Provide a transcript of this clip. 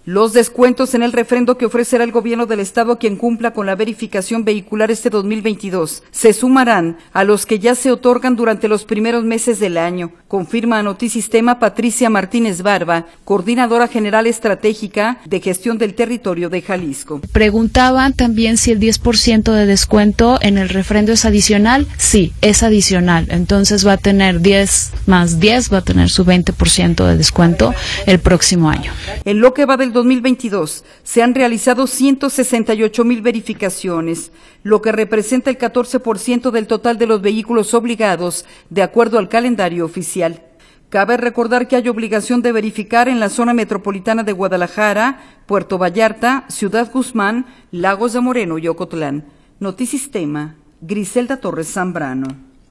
Los descuentos en el refrendo que ofrecerá el gobierno del estado a quien cumpla con la verificación vehicular este 2022 se sumarán a los que ya se otorgan durante los primeros meses del año, confirma a Notisistema Patricia Martínez Barba, coordinadora general estratégica de gestión del territorio de Jalisco. Preguntaban también si el 10% de descuento en el refrendo es adicional. Sí, es adicional. Entonces va a tener 10 más 10, va a tener su 20% de descuento el próximo año. En lo que va del 2022, se han realizado 168,000 verificaciones, lo que representa el 14% del total de los vehículos obligados, de acuerdo al calendario oficial. Cabe recordar que hay obligación de verificar en la zona metropolitana de Guadalajara, Puerto Vallarta, Ciudad Guzmán, Lagos de Moreno y Ocotlán. Notisistema, Griselda Torres Zambrano.